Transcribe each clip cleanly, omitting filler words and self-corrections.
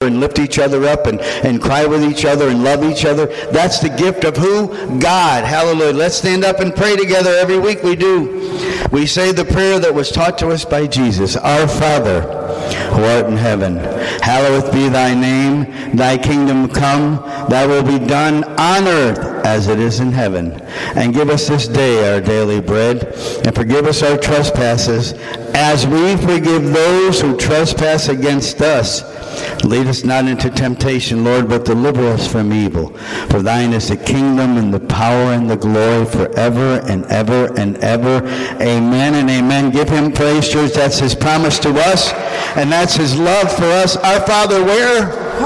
and lift each other up and cry with each other and love each other. That's the gift of who? God. Hallelujah. Let's stand up and pray together. Every week we do. We say the prayer that was taught to us by Jesus. Our Father, who art in heaven, hallowed be thy name. Thy kingdom come. Thy will be done on earth as it is in heaven. And give us this day our daily bread. And forgive us our trespasses as we forgive those who trespass against us. Lead us not into temptation, Lord, but deliver us from evil. For thine is the kingdom and the power and the glory forever and ever and ever. Amen and amen. Give him praise, church. That's his promise to us, and that's his love for us. Our Father, where?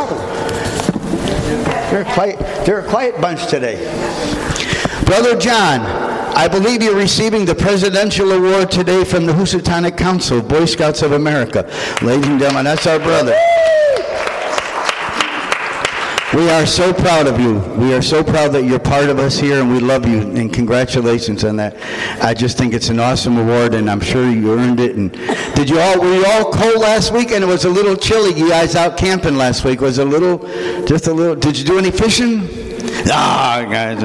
They're a quiet bunch today. Brother John, I believe you're receiving the Presidential Award today from the Housatonic Council, Boy Scouts of America. Ladies and gentlemen, that's our brother. We are so proud of you. We are so proud that you're part of us here, and we love you, and congratulations on that. I just think it's an awesome award, and I'm sure you earned it. And were you all cold last week? And it was a little chilly. You guys out camping last week was just a little. Did you do any fishing? Guys,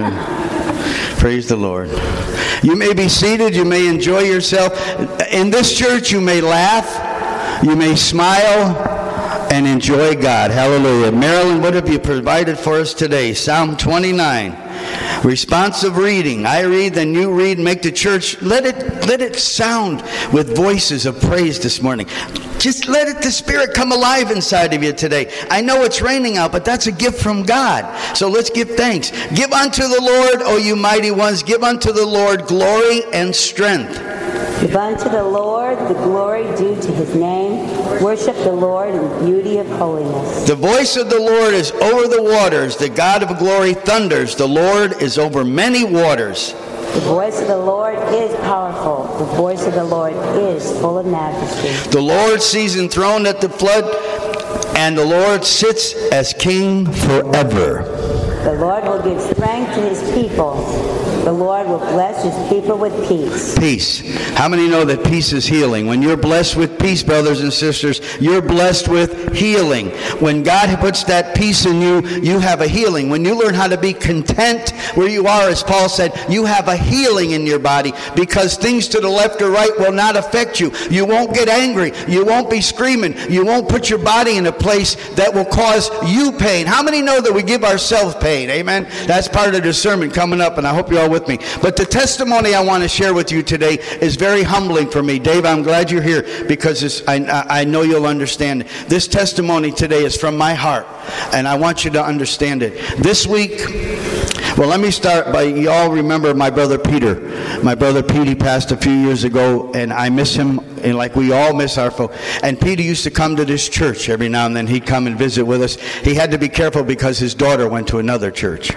praise the Lord. You may be seated. You may enjoy yourself. In this church, you may laugh. You may smile. And enjoy God. Hallelujah. Marilyn, what have you provided for us today? Psalm 29. Responsive reading. I read, then you read. Make the church, let it sound with voices of praise this morning. Just let the Spirit come alive inside of you today. I know it's raining out, but that's a gift from God. So let's give thanks. Give unto the Lord, O you mighty ones. Give unto the Lord glory and strength. Give unto the Lord the glory due to his name. Worship the Lord in the beauty of holiness. The voice of the Lord is over the waters. The God of glory thunders. The Lord is over many waters. The voice of the Lord is powerful. The voice of the Lord is full of majesty. The Lord sees enthroned at the flood, and the Lord sits as king forever. The Lord will give strength to his people. The Lord will bless his people with peace. Peace. How many know that peace is healing? When you're blessed with peace, brothers and sisters, you're blessed with healing. When God puts that peace in you, you have a healing. When you learn how to be content where you are, as Paul said, you have a healing in your body, because things to the left or right will not affect you. You won't get angry. You won't be screaming. You won't put your body in a place that will cause you pain. How many know that we give ourselves pain? Amen? That's part of the sermon coming up, and I hope you're all with me. But the testimony I want to share with you today is very humbling for me. Dave, I'm glad you're here, because I know you'll understand. This testimony today is from my heart, and I want you to understand it. This week, well, let me start by, you all remember my brother Peter. My brother Pete, he passed a few years ago, and I miss him, and like we all miss our folk. And Peter used to come to this church every now and then. He'd come and visit with us. He had to be careful because his daughter went to another church.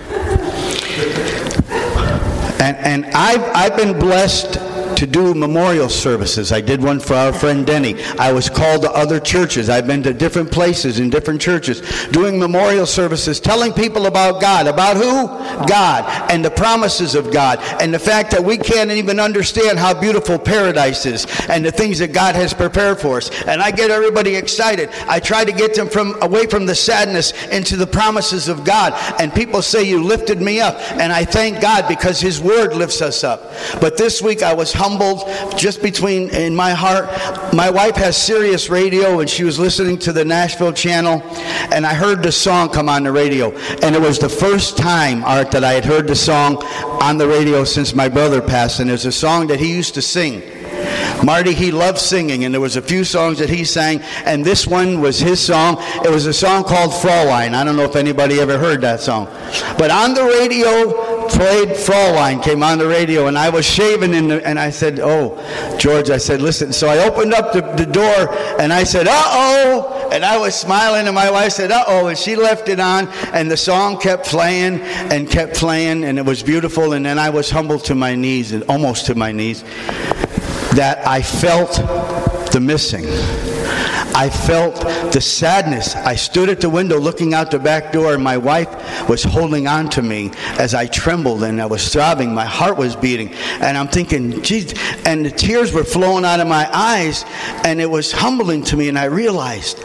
And I've been blessed to do memorial services. I did one for our friend Denny. I was called to other churches. I've been to different places in different churches doing memorial services, telling people about God. About who? God. And the promises of God. And the fact that we can't even understand how beautiful paradise is and the things that God has prepared for us. And I get everybody excited. I try to get them away from the sadness into the promises of God. And people say, you lifted me up. And I thank God, because his word lifts us up. But this week I was humbled just in my heart. My wife has Sirius Radio, and she was listening to the Nashville channel, and I heard the song come on the radio. And it was the first time, Art, that I had heard the song on the radio since my brother passed. And it's a song that he used to sing. Marty, he loved singing, and there was a few songs that he sang, and this one was his song. It was a song called Fraulein. I don't know if anybody ever heard that song. But on the radio, played Fraulein, came on the radio, and I was shaving, and I said, oh, George, I said, listen. So I opened up the door, and I said, uh-oh, and I was smiling, and my wife said, uh-oh, and she left it on, and the song kept playing, and it was beautiful, and then I was humbled to my knees, and almost to my knees, that I felt the missing. I felt the sadness. I stood at the window looking out the back door, and my wife was holding on to me as I trembled and I was throbbing. My heart was beating. And I'm thinking, geez, and the tears were flowing out of my eyes, and it was humbling to me. And I realized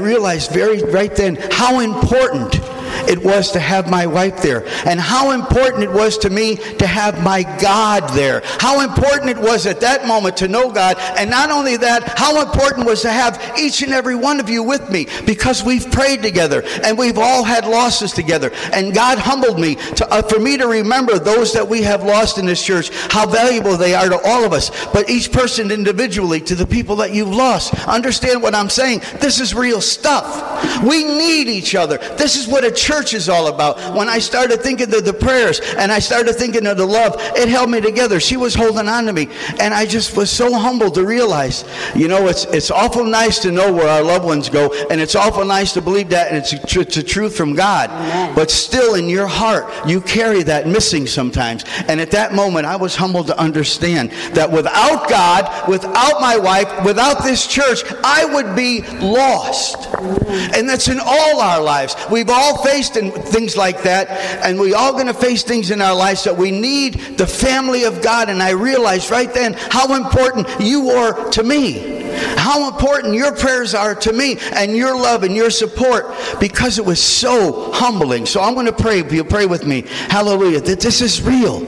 right then how important it was to have my wife there, and how important it was to me to have my God there. How important it was at that moment to know God, and not only that, how important it was to have each and every one of you with me, because we've prayed together and we've all had losses together, and God humbled me for me to remember those that we have lost in this church, how valuable they are to all of us, but each person individually to the people that you've lost. Understand what I'm saying? This is real stuff. We need each other. This is what a church is all about. When I started thinking of the prayers and I started thinking of the love, it held me together. She was holding on to me, and I just was so humbled to realize, it's awful nice to know where our loved ones go, and it's awful nice to believe that, and it's a truth from God. Amen. But still in your heart, you carry that missing sometimes. And at that moment, I was humbled to understand that without God, without my wife, without this church, I would be lost. And that's in all our lives. We've all faced things like that, and we're all going to face things in our lives that we need the family of God. And I realized right then how important you are to me, how important your prayers are to me, and your love and your support, because it was so humbling. So I'm going to pray. If you'll pray with me, hallelujah, that this is real.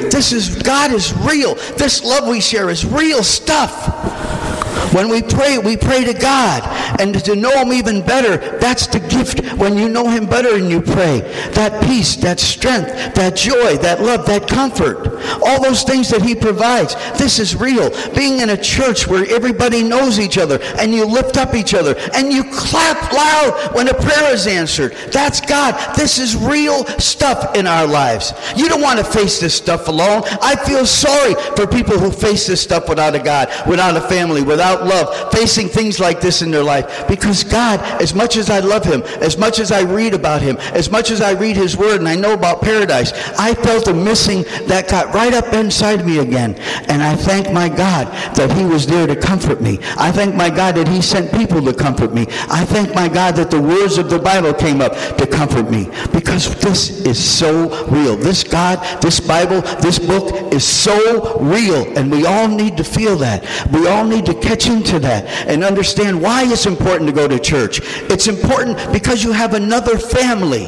God is real. This love we share is real stuff. When we pray to God, and to know Him even better. That's the gift. When you know Him better and you pray, that peace, that strength, that joy, that love, that comfort, all those things that He provides. This is real. Being in a church where everybody knows each other, and you lift up each other, and you clap loud when a prayer is answered. That's God. This is real stuff in our lives. You don't want to face this stuff alone. I feel sorry for people who face this stuff without a God, without a family, without love, facing things like this in their life. Because God, as much as I love Him, as much as I read about Him, as much as I read His Word and I know about paradise, I felt a missing that got right up inside me again. And I thank my God that He was there to comfort me. I thank my God that He sent people to comfort me. I thank my God that the words of the Bible came up to comfort me. Because this is so real. This God, this Bible, this book is so real. And we all need to feel that. We all need to catch into that and understand why it's important to go to church. It's important because you have another family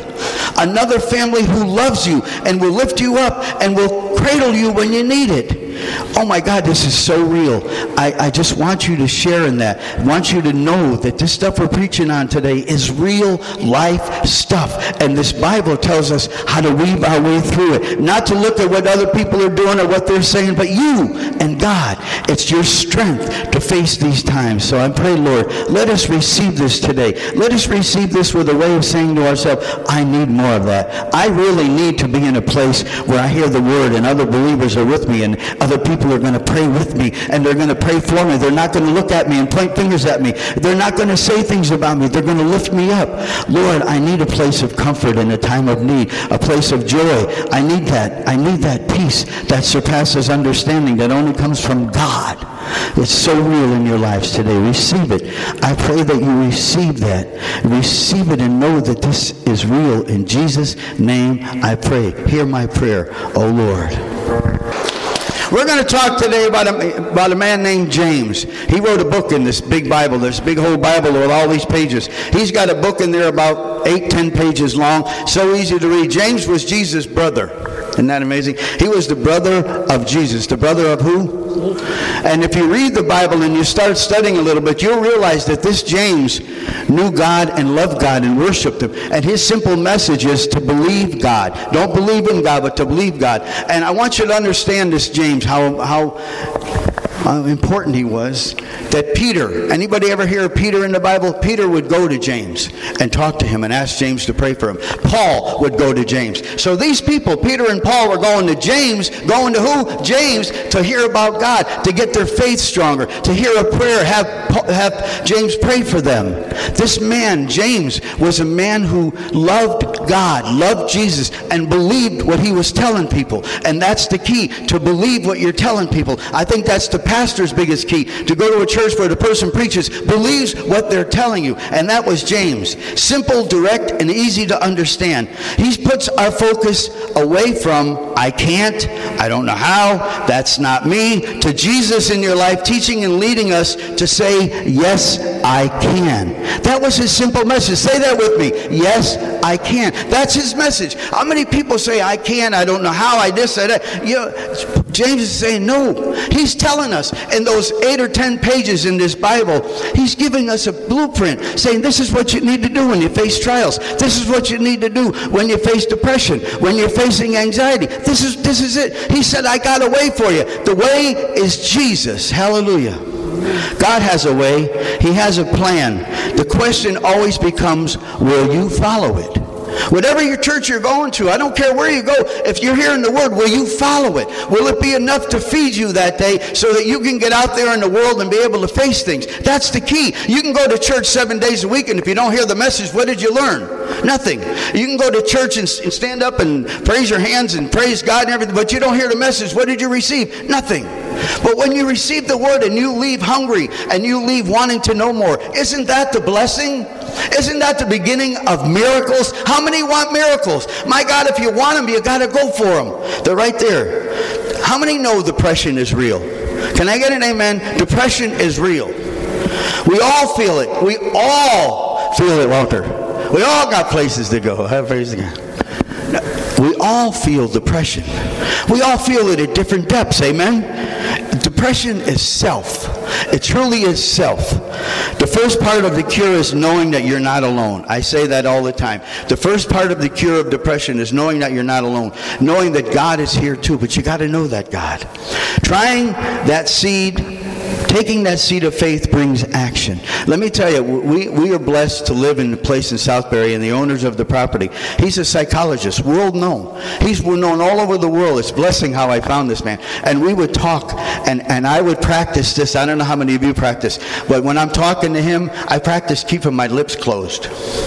who loves you and will lift you up and will cradle you when you need it. Oh my God, this is so real. I just want you to share in that. I want you to know that this stuff we're preaching on today is real life stuff. And this Bible tells us how to weave our way through it. Not to look at what other people are doing or what they're saying, but you and God. It's your strength to face these times. So I pray, Lord, let us receive this today. Let us receive this with a way of saying to ourselves, I need more of that. I really need to be in a place where I hear the Word and other believers are with me and other people are going to pray with me and they're going to pray for me. They're not going to look at me and point fingers at me. They're not going to say things about me. They're going to lift me up. Lord, I need a place of comfort in a time of need, a place of joy. I need that. I need that peace that surpasses understanding that only comes from God. It's so real in your lives today. Receive it. I pray that you receive that. Receive it and know that this is real. In Jesus' name I pray. Hear my prayer, O Lord. We're going to talk today about a man named James. He wrote a book in this big Bible, this big whole Bible with all these pages. He's got a book in there about 8-10 pages long, so easy to read. James was Jesus' brother. Isn't that amazing? He was the brother of Jesus. The brother of who? And if you read the Bible and you start studying a little bit, you'll realize that this James knew God and loved God and worshiped Him. And his simple message is to believe God. Don't believe in God, but to believe God. And I want you to understand this, James, how important he was. That Peter, anybody ever hear of Peter in the Bible? Peter would go to James and talk to him and ask James to pray for him. Paul would go to James. So these people, Peter and Paul, were going to James. Going to who? James, to hear about God, to get their faith stronger, to hear a prayer, have James pray for them. This man, James, was a man who loved God, loved Jesus, and believed what he was telling people. And that's the key, to believe what you're telling people. I think that's the pastor's biggest key, to go to a church where the person preaches believes what they're telling you. And that was James. Simple, direct, and easy to understand. He puts our focus away from, I can't, I don't know how, that's not me, to Jesus in your life, teaching and leading us to say, yes, I can. That was his simple message. Say that with me. Yes, I can. That's his message. How many people say, I can, I don't know how, I this, I that. You know, James is saying, no. He's telling us in those 8 or 10 pages in this Bible, he's giving us a blueprint, saying this is what you need to do when you face trials. This is what you need to do when you face depression, when you're facing anxiety. This is it. He said, I got a way for you. The way is Jesus. Hallelujah. God has a way. He has a plan. The question always becomes, will you follow it? Whatever your church you're going to, I don't care where you go, if you're hearing the word, will you follow it? Will it be enough to feed you that day so that you can get out there in the world and be able to face things? That's the key. You can go to church 7 days a week, and if you don't hear the message, what did you learn? Nothing. You can go to church and stand up and praise your hands and praise God and everything, but you don't hear the message. What did you receive? Nothing. But when you receive the word and you leave hungry and you leave wanting to know more, isn't that the blessing? Isn't that the beginning of miracles? How many want miracles? My God, if you want them, you got to go for them. They're right there. How many know depression is real? Can I get an amen? Depression is real. We all feel it. We all feel it, Walter. We all got places to go. Praise God. We all feel depression. We all feel it at different depths. Amen? Depression is self. It truly is self. The first part of the cure is knowing that you're not alone. I say that all the time. The first part of the cure of depression is knowing that you're not alone. Knowing that God is here too, but you got to know that God. Trying that seed, taking that seed of faith brings action. Let me tell you, we are blessed to live in a place in Southbury, and the owners of the property, he's a psychologist, world known. He's known all over the world. It's a blessing how I found this man. And we would talk, and I would practice this. I don't know how many of you practice, but when I'm talking to him, I practice keeping my lips closed.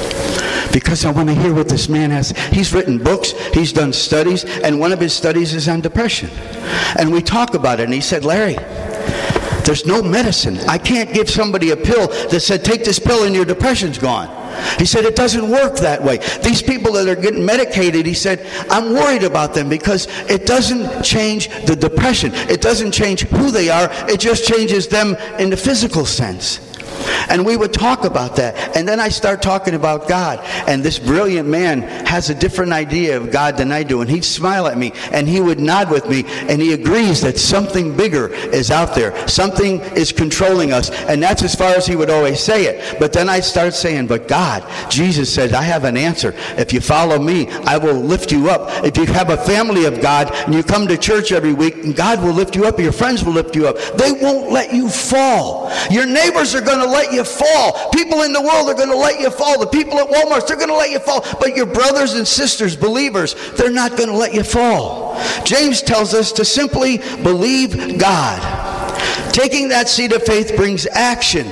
Because I want to hear what this man has. He's written books, he's done studies, and one of his studies is on depression. And we talk about it, and he said, Larry, there's no medicine. I can't give somebody a pill that said, take this pill and your depression's gone. He said, it doesn't work that way. These people that are getting medicated, he said, I'm worried about them because it doesn't change the depression. It doesn't change who they are. It just changes them in the physical sense. And we would talk about that. And then I start talking about God. And this brilliant man has a different idea of God than I do. And he'd smile at me and he would nod with me. And he agrees that something bigger is out there. Something is controlling us. And that's as far as he would always say it. But then I'd start saying, but God, Jesus said, I have an answer. If you follow me, I will lift you up. If you have a family of God and you come to church every week, God will lift you up. Your friends will lift you up. They won't let you fall. Your neighbors are going to let you fall. People in the world are going to let you fall. The people at Walmart, they're going to let you fall. But your brothers and sisters, believers, they're not going to let you fall. James tells us to simply believe God. Taking that seed of faith brings action.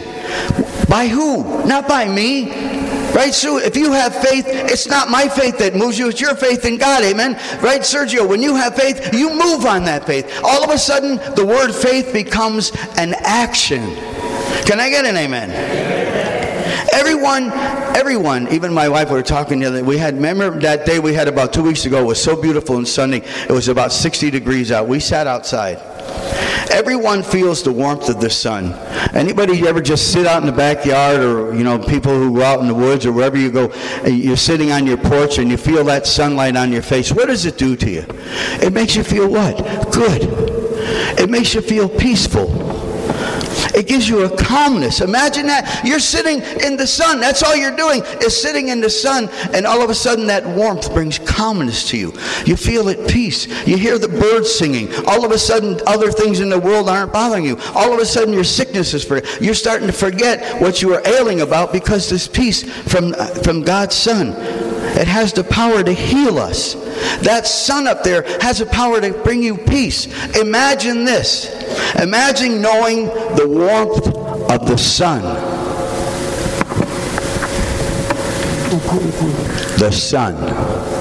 By who? Not by me. Right, Sue? If you have faith, it's not my faith that moves you. It's your faith in God. Amen? Right, Sergio? When you have faith, you move on that faith. All of a sudden, the word faith becomes an action. Can I get an amen? Everyone, even my wife, we were talking the other day. Remember that day we had about 2 weeks ago? It was so beautiful and sunny. It was about 60 degrees out. We sat outside. Everyone feels the warmth of the sun. Anybody ever just sit out in the backyard, or people who go out in the woods or wherever you go, you're sitting on your porch and you feel that sunlight on your face? What does it do to you? It makes you feel what? Good. It makes you feel peaceful. It gives you a calmness. Imagine that. You're sitting in the sun. That's all you're doing is sitting in the sun. And all of a sudden that warmth brings calmness to you. You feel at peace. You hear the birds singing. All of a sudden other things in the world aren't bothering you. All of a sudden your sickness is free. You're starting to forget what you were ailing about because this peace from God's Son. It has the power to heal us. That sun up there has the power to bring you peace. Imagine this. Imagine knowing the warmth of the sun. The sun.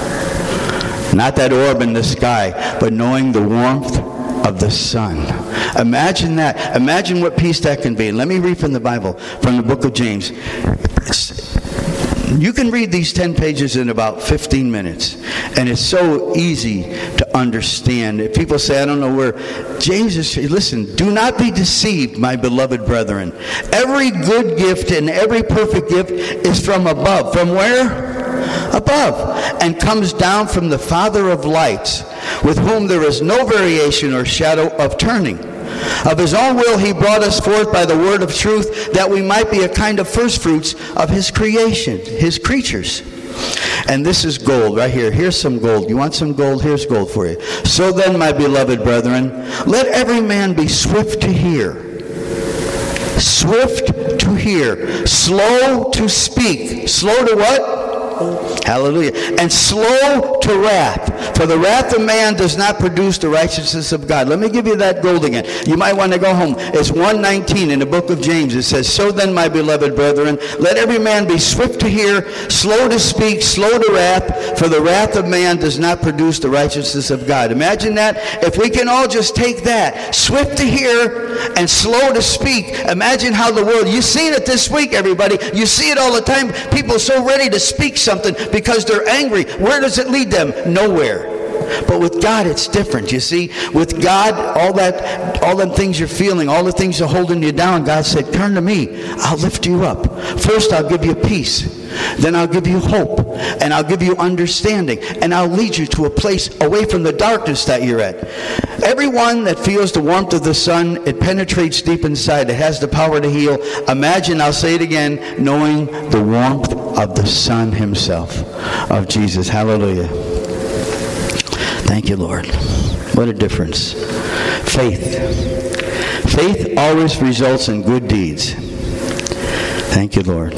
Not that orb in the sky, but knowing the warmth of the sun. Imagine that. Imagine what peace that can be. And let me read from the Bible, from the book of James. You can read these 10 pages in about 15 minutes. And it's so easy to understand. If people say, I don't know where. James is, listen, do not be deceived, my beloved brethren. Every good gift and every perfect gift is from above. From where? Above. And comes down from the Father of lights, with whom there is no variation or shadow of turning. Of his own will he brought us forth by the word of truth, that we might be a kind of firstfruits of his creation, his creatures. And this is gold right here. Here's some gold. You want some gold? Here's gold for you. So then, my beloved brethren, let every man be swift to hear. Swift to hear. Slow to speak. Slow to what? Hallelujah. And slow to wrath. For the wrath of man does not produce the righteousness of God. Let me give you that gold again. You might want to go home. It's 1:19 in the book of James. It says, so then, my beloved brethren, let every man be swift to hear, slow to speak, slow to wrath. For the wrath of man does not produce the righteousness of God. Imagine that. If we can all just take that. Swift to hear and slow to speak. Imagine how the world, you've seen it this week, everybody. You see it all the time. People are so ready to speak something because they're angry. Where does it lead them? Nowhere. But with God, it's different. You see, with God, all them things you're feeling, all the things that are holding you down, God said, turn to me. I'll lift you up. First, I'll give you peace. Then I'll give you hope. And I'll give you understanding. And I'll lead you to a place away from the darkness that you're at. Everyone that feels the warmth of the sun, it penetrates deep inside. It has the power to heal. Imagine, I'll say it again, knowing the warmth of the Son himself, of Jesus. Hallelujah. Thank you, Lord. What a difference. Faith. Faith always results in good deeds. Thank you, Lord.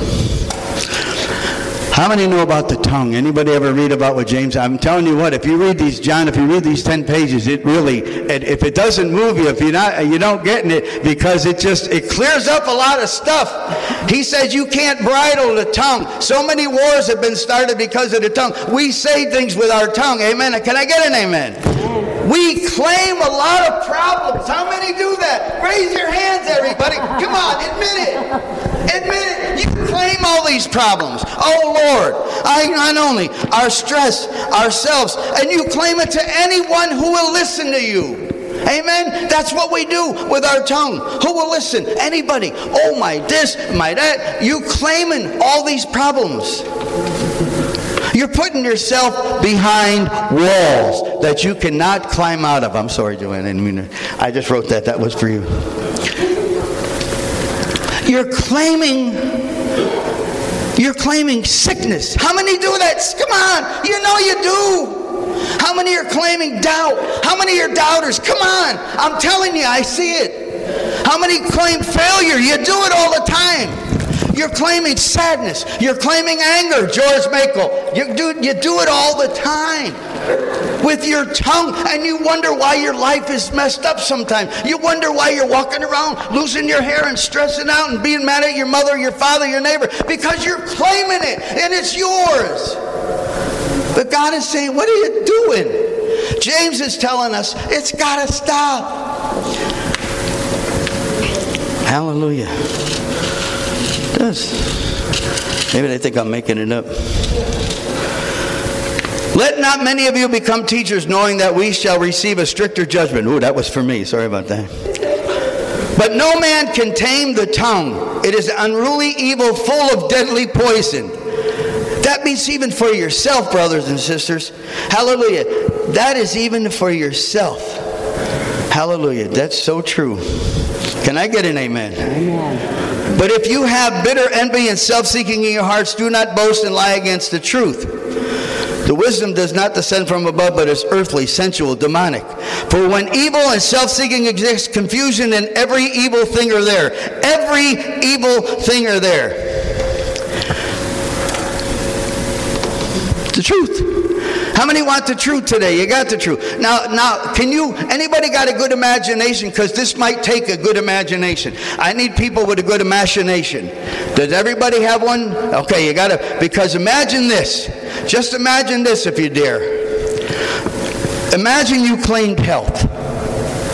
How many know about the tongue? Anybody ever read about what James? I'm telling you what, if you read these, John, if you read these 10 pages, it really, if it doesn't move you, if you don't get it, because it clears up a lot of stuff. He says you can't bridle the tongue. So many wars have been started because of the tongue. We say things with our tongue. Amen. Can I get an amen? We claim a lot of problems. How many do that? Raise your hands, everybody. Come on, admit it. Admit it. You claim all these problems. Oh, Lord, not only our stress, ourselves, and you claim it to anyone who will listen to you. Amen? That's what we do with our tongue. Who will listen? Anybody. Oh, my this, my that. You claiming all these problems. You're putting yourself behind walls that you cannot climb out of. I'm sorry, Joanne. I just wrote that. That was for you. You're claiming sickness. How many do that? Come on. You know you do. How many are claiming doubt? How many are doubters? Come on. I'm telling you, I see it. How many claim failure? You do it all the time. You're claiming sadness. You're claiming anger. George Makel. You do it all the time with your tongue, and you wonder why your life is messed up sometimes. You wonder why you're walking around losing your hair and stressing out and being mad at your mother, your father, your neighbor, because you're claiming it and it's yours. But God is saying, what are you doing? James is telling us it's got to stop. Hallelujah. It does. Maybe they think I'm making it up. Let not many of you become teachers, knowing that we shall receive a stricter judgment. Ooh, that was for me. Sorry about that. But no man can tame the tongue. It is unruly evil, full of deadly poison. That means even for yourself, brothers and sisters. Hallelujah. That is even for yourself. Hallelujah. That's so true. Can I get an amen? Amen. But if you have bitter envy and self-seeking in your hearts, do not boast and lie against the truth. The wisdom does not descend from above, but is earthly, sensual, demonic. For when evil and self-seeking exist, confusion and every evil thing are there. Every evil thing are there. The truth. How many want the truth today? You got the truth. Now, anybody got a good imagination? Because this might take a good imagination. I need people with a good imagination. Does everybody have one? Okay, you got to, because imagine this. Just imagine this if you dare. Imagine you claimed health.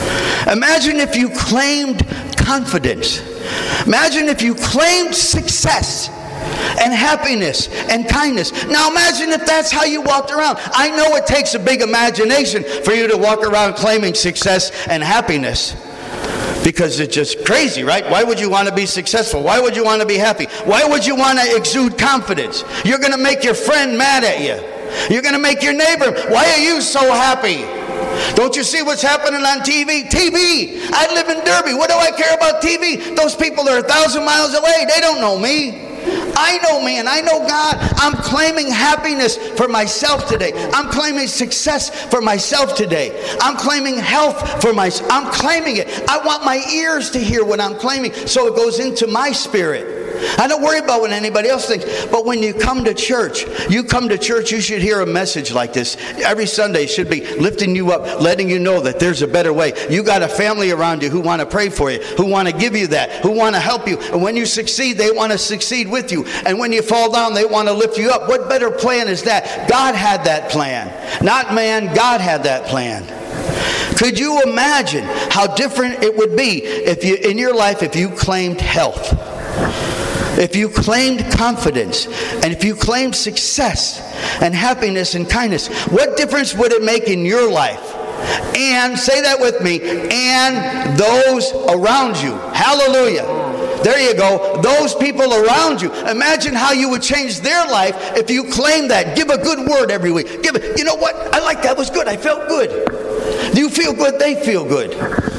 Imagine if you claimed confidence. Imagine if you claimed success and happiness and kindness. Now imagine if that's how you walked around. I know it takes a big imagination for you to walk around claiming success and happiness, because it's just crazy, right? Why would you want to be successful? Why would you want to be happy? Why would you want to exude confidence? You're going to make your friend mad at you. You're going to make your neighbor, why are you so happy? Don't you see what's happening on TV? TV! I live in Derby. What do I care about TV? Those people are 1,000 miles away. They don't know me. I know me and I know God. I'm claiming happiness for myself today. I'm claiming success for myself today. I'm claiming health for myself. I'm claiming it. I want my ears to hear what I'm claiming so it goes into my spirit. I don't worry about what anybody else thinks. But when you come to church, you should hear a message like this. Every Sunday should be lifting you up, letting you know that there's a better way. You got a family around you who want to pray for you, who want to give you that, who want to help you. And when you succeed, they want to succeed with you. And when you fall down, they want to lift you up. What better plan is that? God had that plan. Not man, God had that plan. Could you imagine how different it would be if you, in your life, if you claimed health? If you claimed confidence, and if you claimed success and happiness and kindness, what difference would it make in your life? And, say that with me, and those around you. Hallelujah. There you go. Those people around you. Imagine how you would change their life if you claimed that. Give a good word every week. Give it. You know what? I like that. It was good. I felt good. Do you feel good? They feel good.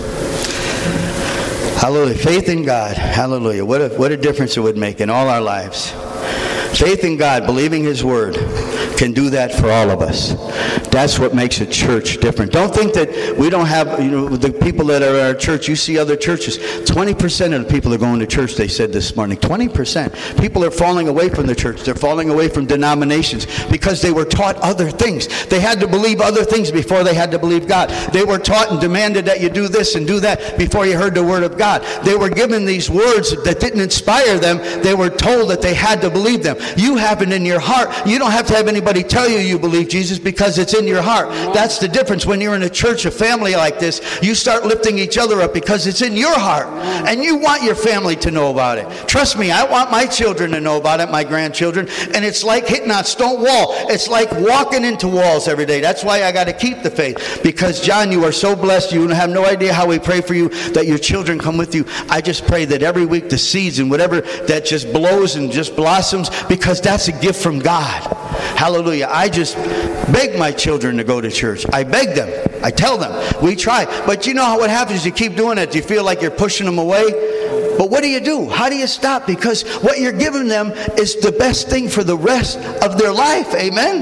Hallelujah. Faith in God. Hallelujah. What a difference it would make in all our lives. Faith in God, believing His Word, can do that for all of us. That's what makes a church different. Don't think that we don't have, the people that are at our church, you see other churches, 20% of the people are going to church, they said this morning. 20%. People are falling away from the church. They're falling away from denominations because they were taught other things. They had to believe other things before they had to believe God. They were taught and demanded that you do this and do that before you heard the Word of God. They were given these words that didn't inspire them. They were told that they had to believe them. You have it in your heart. You don't have to have anybody tell you you believe Jesus because it's in your heart. That's the difference. When you're in a church, a family like this, you start lifting each other up because it's in your heart. And you want your family to know about it. Trust me, I want my children to know about it, my grandchildren. And it's like hitting a stone wall. It's like walking into walls every day. That's why I got to keep the faith. Because, John, you are so blessed. You have no idea how we pray for you that your children come with you. I just pray that every week the seeds and whatever that just blows and just blossoms, because that's a gift from God. Hallelujah. I just beg my children to go to church. I beg them. I tell them. We try. But you know how what happens? You keep doing it. You feel like you're pushing them away. But what do? How do you stop? Because what you're giving them is the best thing for the rest of their life. Amen?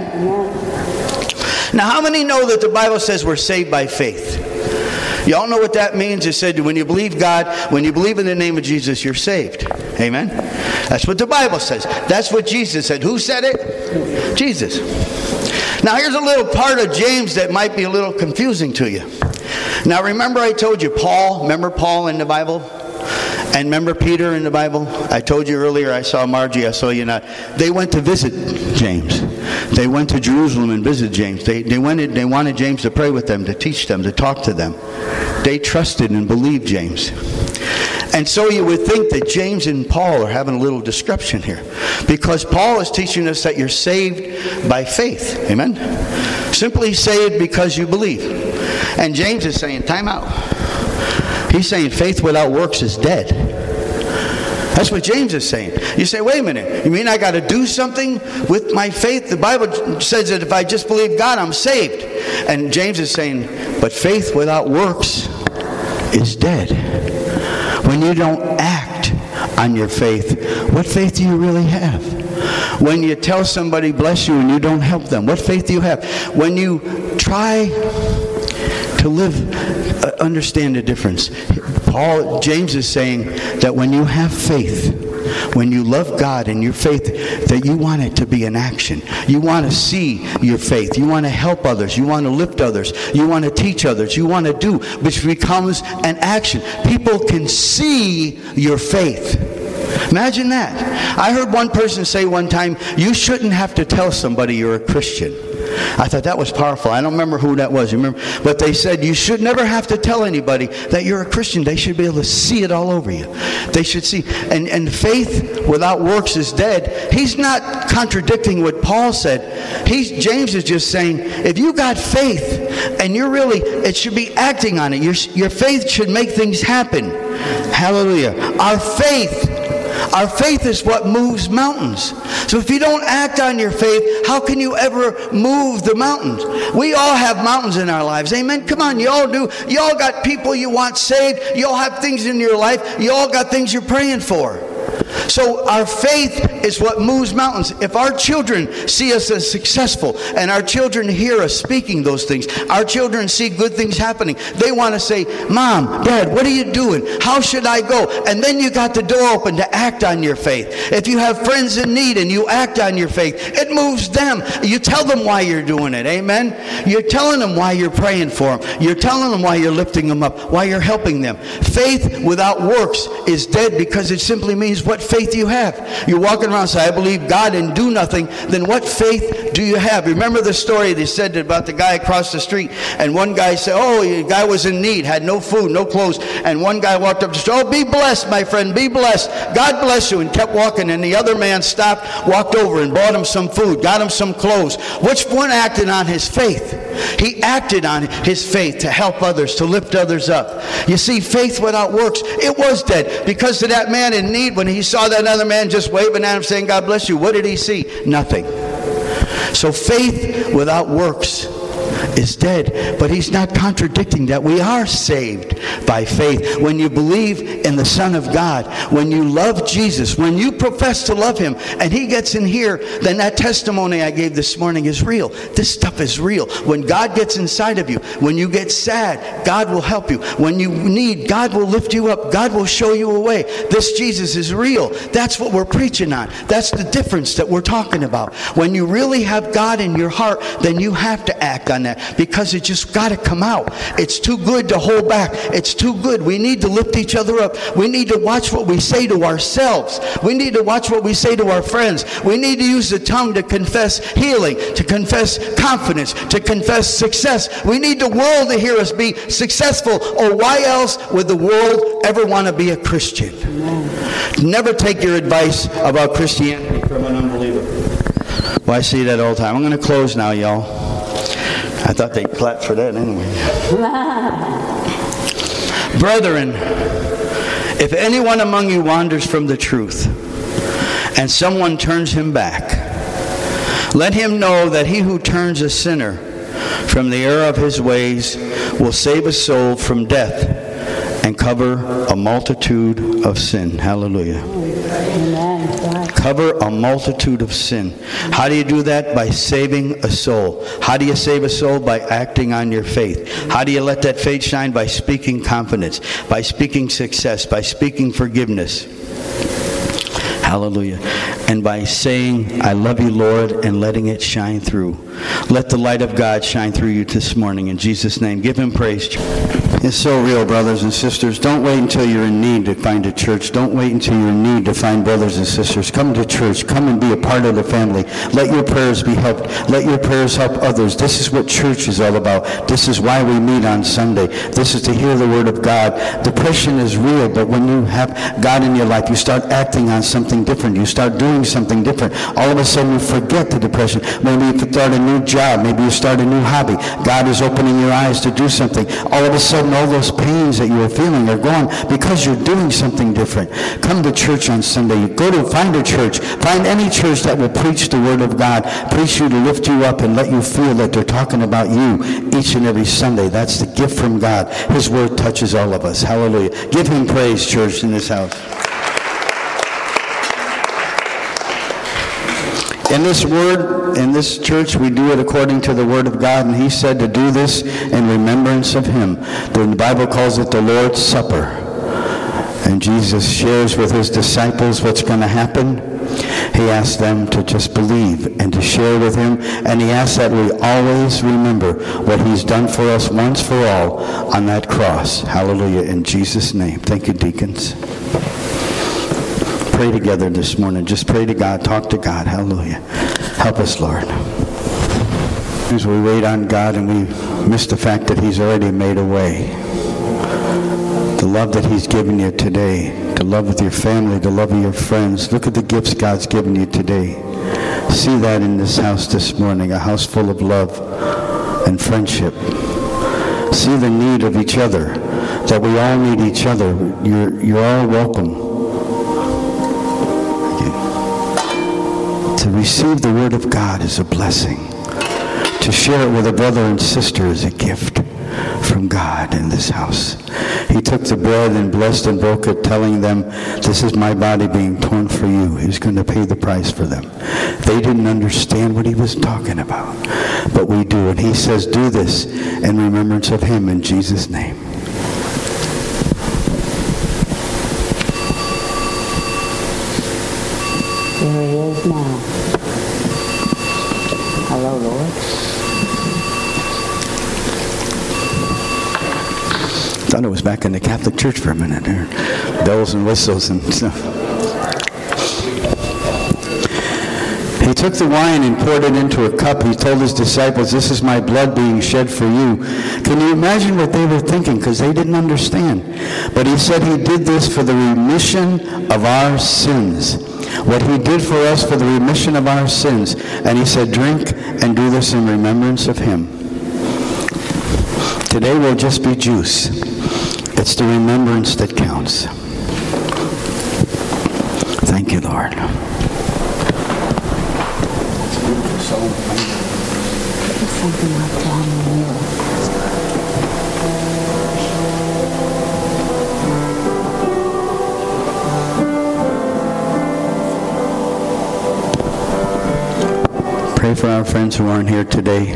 Now, how many know that the Bible says we're saved by faith? Y'all know what that means? It said when you believe God, when you believe in the name of Jesus, you're saved. Amen? That's what the Bible says. That's what Jesus said. Who said it? Jesus. Now here's a little part of James that might be a little confusing to you. Now remember I told you Paul, remember Paul in the Bible? And remember Peter in the Bible? I told you earlier, I saw Margie, I saw you not. They went to visit James. They went to Jerusalem and visited James. They wanted James to pray with them, to teach them, to talk to them. They trusted and believed James. And so you would think that James and Paul are having a little discussion here. Because Paul is teaching us that you're saved by faith. Amen? Simply saved because you believe. And James is saying, time out. He's saying faith without works is dead. That's what James is saying. You say, wait a minute. You mean I got to do something with my faith? The Bible says that if I just believe God, I'm saved. And James is saying, but faith without works is dead. When you don't act on your faith, what faith do you really have? When you tell somebody bless you and you don't help them, what faith do you have? When you try to live, understand the difference. James is saying that when you have faith, when you love God and your faith, that you want it to be in action. You want to see your faith. You want to help others. You want to lift others. You want to teach others. You want to do, which becomes an action. People can see your faith. Imagine that. I heard one person say one time, you shouldn't have to tell somebody you're a Christian. I thought that was powerful. I don't remember who that was. You remember? But they said you should never have to tell anybody that you're a Christian. They should be able to see it all over you. They should see. And faith without works is dead. He's not contradicting what Paul said. James is just saying, if you got faith and you're really, it should be acting on it. Your faith should make things happen. Hallelujah. Our faith is what moves mountains. So if you don't act on your faith, how can you ever move the mountains? We all have mountains in our lives. Amen? Come on, you all do. You all got people you want saved. You all have things in your life. You all got things you're praying for. So our faith is what moves mountains. If our children see us as successful and our children hear us speaking those things, our children see good things happening, they want to say, Mom, Dad, what are you doing? How should I go? And then you got the door open to act on your faith. If you have friends in need and you act on your faith, it moves them. You tell them why you're doing it. Amen? You're telling them why you're praying for them. You're telling them why you're lifting them up, why you're helping them. Faith without works is dead because it simply means what faith you have. You're walking around and say, I believe God and do nothing. Then what faith do you have? Remember the story they said about the guy across the street, and one guy said, the guy was in need, had no food, no clothes, and one guy walked up to the be blessed, my friend, be blessed. God bless you, and kept walking, and the other man stopped, walked over and bought him some food, got him some clothes. Which one acted on his faith? He acted on his faith to help others, to lift others up. You see, faith without works, it was dead. Because of that man in need, when he saw that other man just waving at him saying, God bless you, what did he see? Nothing. So faith without works is dead. But he's not contradicting that. We are saved by faith. When you believe in the Son of God, when you love Jesus, when you profess to love him, and he gets in here, then that testimony I gave this morning is real. This stuff is real. When God gets inside of you, when you get sad, God will help you. When you need, God will lift you up. God will show you a way. This Jesus is real. That's what we're preaching on. That's the difference that we're talking about. When you really have God in your heart, then you have to act on that, because it just got to come out. It's too good to hold back. It's too good. We need to lift each other up. We need to watch what we say to ourselves. We need to watch what we say to our friends. We need to use the tongue to confess healing, to confess confidence, to confess success. We need the world to hear us be successful, or why else would the world ever want to be a Christian? Never take your advice about Christianity from an unbeliever. Well, I see that all the time. I'm going to close now, y'all. I thought they'd clap for that anyway. Brethren, if anyone among you wanders from the truth, and someone turns him back, let him know that he who turns a sinner from the error of his ways will save a soul from death and cover a multitude of sin. Hallelujah. Amen. Cover a multitude of sin. How do you do that? By saving a soul. How do you save a soul? By acting on your faith. How do you let that faith shine? By speaking confidence, by speaking success, by speaking forgiveness. Hallelujah. And by saying, I love you, Lord, and letting it shine through. Let the light of God shine through you this morning. In Jesus' name, give him praise. It's so real, brothers and sisters. Don't wait until you're in need to find a church. Don't wait until you're in need to find brothers and sisters. Come to church. Come and be a part of the family. Let your prayers be helped. Let your prayers help others. This is what church is all about. This is why we meet on Sunday. This is to hear the Word of God. Depression is real, but when you have God in your life, you start acting on something different. You start doing something different. All of a sudden, you forget the depression. Maybe you start a new job. Maybe you start a new hobby. God is opening your eyes to do something. All of a sudden, all those pains that you were feeling are gone because you're doing something different. Come to church on Sunday. Find a church. Find any church that will preach the Word of God, preach you to lift you up and let you feel that they're talking about you each and every Sunday. That's the gift from God. His Word touches all of us. Hallelujah. Give him praise, church, in this house. In this word, in this church, we do it according to the Word of God, and he said to do this in remembrance of him. The Bible calls it the Lord's Supper. And Jesus shares with his disciples what's going to happen. He asks them to just believe and to share with him, and he asks that we always remember what he's done for us once for all on that cross. Hallelujah, in Jesus' name. Thank you, deacons. pray together this morning. Just pray to God. Talk to God. Hallelujah. Help us, Lord. As we wait on God and we miss the fact that He's already made a way. The love that He's given you today, the love with your family, the love of your friends. Look at the gifts God's given you today. See that in this house this morning, a house full of love and friendship. See the need of each other, that we all need each other. You're all welcome. To receive the Word of God is a blessing. To share it with a brother and sister is a gift from God in this house. He took the bread and blessed and broke it, telling them, this is my body being torn for you. He's going to pay the price for them. They didn't understand what He was talking about, but we do. And He says, do this in remembrance of Him in Jesus' name. Here He is now. Hello, Lord. Thought it was back in the Catholic Church for a minute there. Bells and whistles and stuff. He took the wine and poured it into a cup. He told His disciples, this is my blood being shed for you. Can you imagine what they were thinking? Because they didn't understand. But He said He did this for the remission of our sins. What He did for us for the remission of our sins. And He said, drink and do this in remembrance of Him. Today will just be juice. It's the remembrance that counts. Thank you, Lord. Something like that in you. Pray for our friends who aren't here today.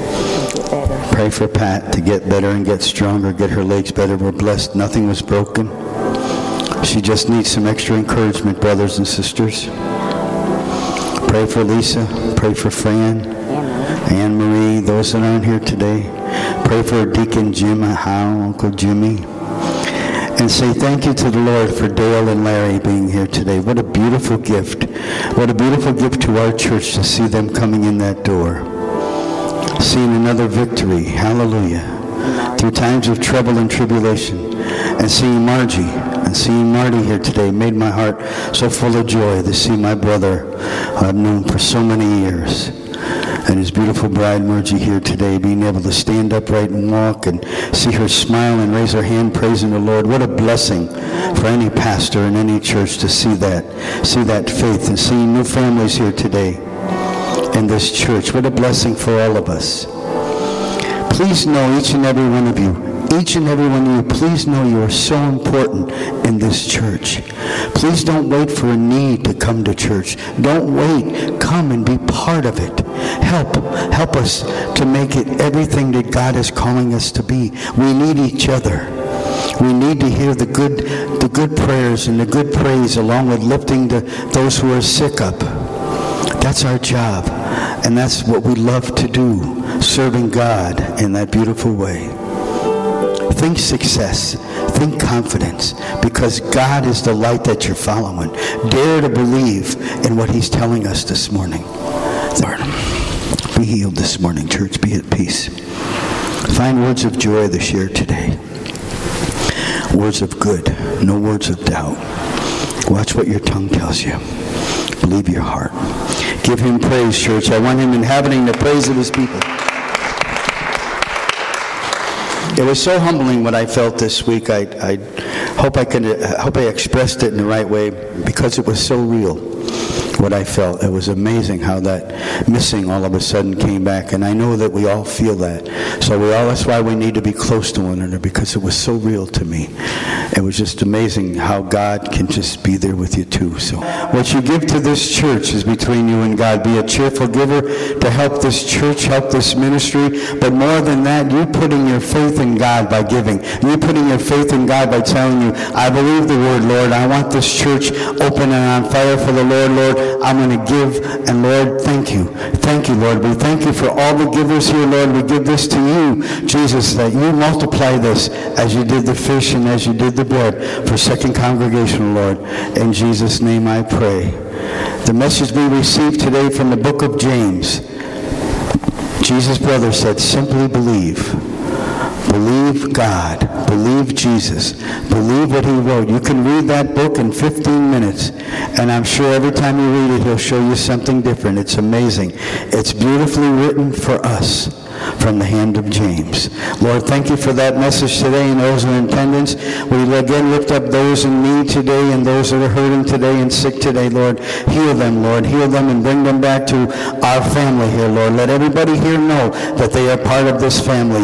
Pray for Pat to get better and get stronger, get her legs better. We're blessed. Nothing was broken. She just needs some extra encouragement, brothers and sisters. Pray for Lisa. Pray for Fran, Anne Marie, those that aren't here today. Pray for Deacon Jim, Howe, Uncle Jimmy. And say thank you to the Lord for Dale and Larry being here today. What a beautiful gift. What a beautiful gift to our church to see them coming in that door. Seeing another victory, hallelujah, through times of trouble and tribulation. And seeing Margie and seeing Marty here today made my heart so full of joy to see my brother I've known for so many years. And his beautiful bride Margie here today, being able to stand upright and walk and see her smile and raise her hand praising the Lord. What a blessing for any pastor in any church to see that faith, and seeing new families here today in this church. What a blessing for all of us. Please know, each and every one of you, please know you are so important in this church. Please don't wait for a need to come to church. Don't wait. Come and be part of it. Help us to make it everything that God is calling us to be. We need each other. We need to hear the good prayers and the good praise, along with lifting those who are sick up. That's our job. And that's what we love to do, serving God in that beautiful way. Think success. Think confidence, because God is the light that you're following. Dare to believe in what He's telling us this morning. Lord, be healed this morning, church. Be at peace. Find words of joy to share today. Words of good, no words of doubt. Watch what your tongue tells you. Believe your heart. Give Him praise, church. I want Him inhabiting the praise of His people. It was so humbling what I felt this week. I hope I expressed it in the right way, because it was so real what I felt. It was amazing how that missing all of a sudden came back, and I know that we all feel that. So that's why we need to be close to one another, because it was so real to me. It was just amazing how God can just be there with you too. So what you give to this church is between you and God. Be a cheerful giver to help this church, help this ministry. But more than that, you putting your faith in God by giving. You putting your faith in God by telling you, I believe the word, Lord. I want this church open and on fire for the Lord, Lord. I'm going to give. And Lord, thank you. Thank you, Lord. We thank you for all the givers here, Lord. We give this to you, Jesus, that you multiply this as you did the fish and as you did the bread for Second Congregational, Lord. In Jesus' name I pray. The message we received today from the book of James. Jesus' brother said, simply believe. Believe God. Believe Jesus. Believe what he wrote. You can read that book in 15 minutes, and I'm sure every time you read it, he'll show you something different. It's amazing. It's beautifully written for us from the hand of James. Lord, thank you for that message today and those in attendance. We again lift up those in need today and those that are hurting today and sick today, Lord. Heal them, Lord. Heal them and bring them back to our family here, Lord. Let everybody here know that they are part of this family.